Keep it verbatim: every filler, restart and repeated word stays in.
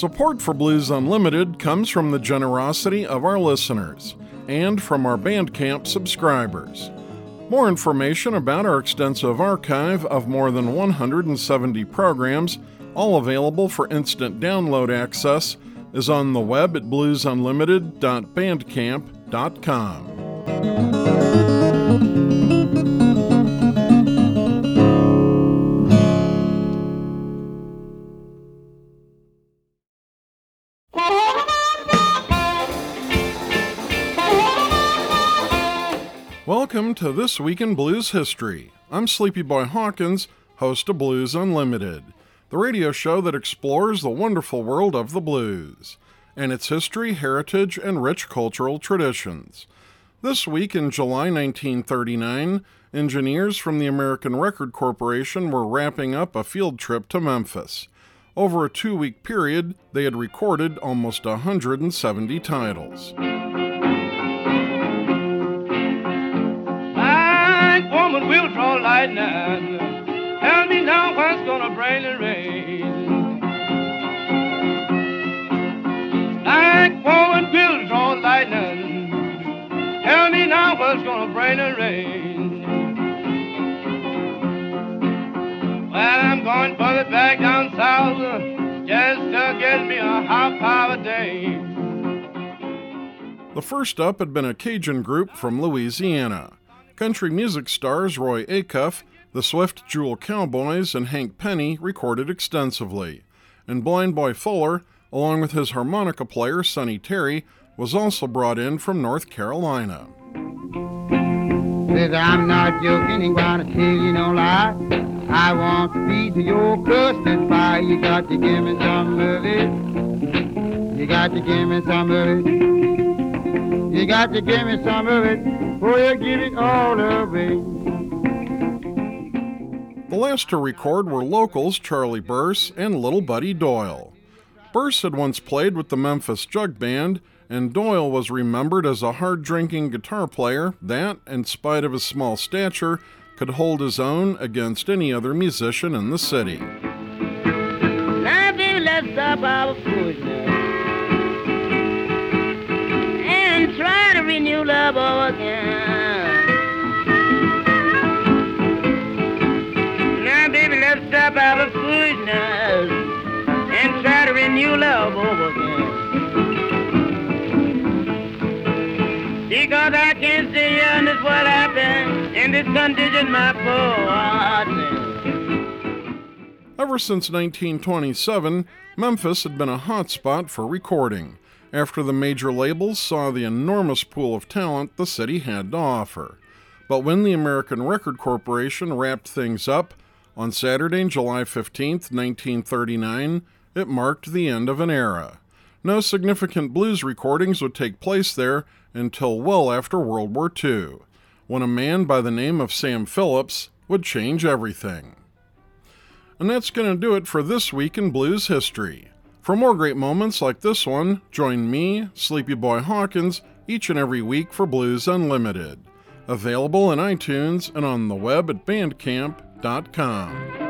Support for Blues Unlimited comes from the generosity of our listeners and from our Bandcamp subscribers. More information about our extensive archive of more than one hundred seventy programs, all available for instant download access, is on the web at blues unlimited dot bandcamp dot com. Welcome to This Week in Blues History. I'm Sleepy Boy Hawkins, host of Blues Unlimited, the radio show that explores the wonderful world of the blues, and its history, heritage, and rich cultural traditions. This week in July nineteen thirty-nine, engineers from the American Record Corporation were wrapping up a field trip to Memphis. Over a two-week period, they had recorded almost one hundred seventy titles. Woman will draw lightning. Tell me now what's gonna bring the rain. Like woman will draw lightning. Tell me now what's gonna bring the rain. Well, I'm going further back down south just to get me a half hour a day. The first up had been a Cajun group from Louisiana. Country music stars Roy Acuff, the Swift Jewel Cowboys, and Hank Penny recorded extensively, and Blind Boy Fuller, along with his harmonica player Sonny Terry, was also brought in from North Carolina. Says I'm not joking, ain't gonna tell you no lie. I want to feed to your crusted pie. You got to give me some of it. You got to give me some of it. You got to give me some of it. Oh, you give it all away. The last to record were locals Charlie Burse and Little Buddy Doyle. Burse had once played with the Memphis Jug Band, and Doyle was remembered as a hard-drinking guitar player that, in spite of his small stature, could hold his own against any other musician in the city. Now, baby, let's stop our food now and try to renew love over again. Now, baby, let's stop our foolishness and try to renew love over again. Because I can't see you and this what happened in this condition, my poor heart. Ever since nineteen twenty-seven, Memphis had been a hot spot for recording, after the major labels saw the enormous pool of talent the city had to offer. But when the American Record Corporation wrapped things up on Saturday, July fifteenth, nineteen thirty-nine, it marked the end of an era. No significant blues recordings would take place there until well after World War Two, when a man by the name of Sam Phillips would change everything. And that's going to do it for This Week in Blues History. For more great moments like this one, join me, Sleepy Boy Hawkins, each and every week for Blues Unlimited. Available in iTunes and on the web at bandcamp dot com.